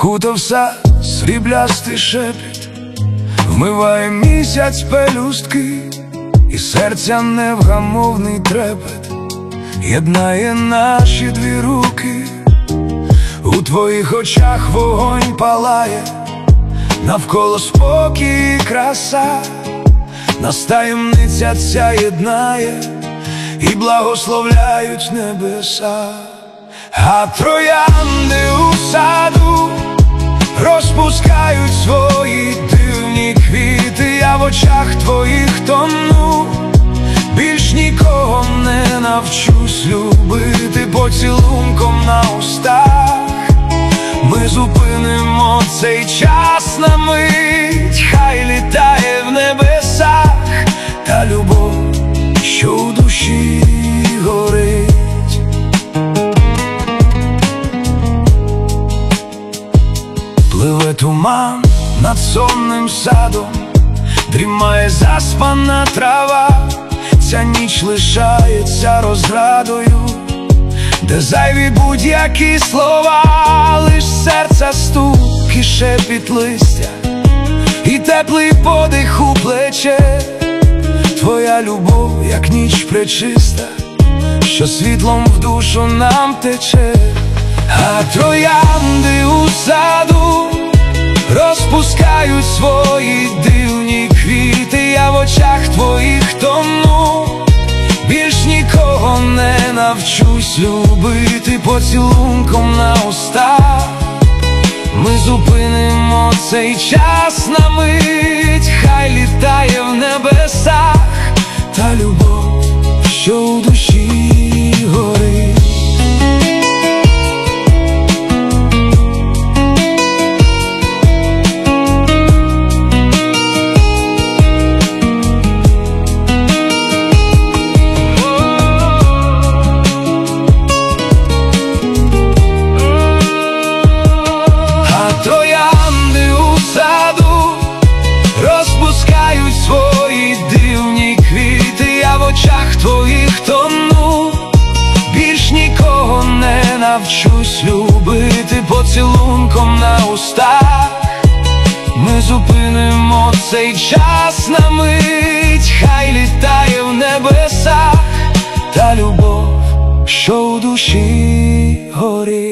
Окутав сад сріблястий шепіт, вмиває місяць пелюстки, і серця невгамовний трепет єднає наші дві руки. У твоїх очах вогонь палає, навколо спокій і краса, нас таємниця ця єднає, і благословляють небеса. А троянди у саду розпускають свої дивні квіти, я в очах твоїх тону, більш нікого не навчусь любити поцілунком на устах. Ми зупинимо цей час на мить, хай літає в небесах та любов, що у душі горить. Пливе туман над сонним садом, дрімає заспана трава, ця ніч лишається розрадою, де зайві будь-які слова, лиш серця стук і шепіт листя, і теплий подих у плече. Твоя любов, як ніч пречиста, що світлом в душу нам тече. А троянди у саду розпускають свої дивні квіти, я в очах твоїх тону, більш нікого не навчусь любити поцілунком на устах. Ми зупинимо цей час на мить, хай літає в небесах та любов, що у душі горить. Троянди у саду розпускають свої дивні квіти, я в очах твоїх тону, більш нікого не навчусь любити поцілунком на устах. Ми зупинимо цей час на мить, хай літає в небесах та любов, що у душі горить.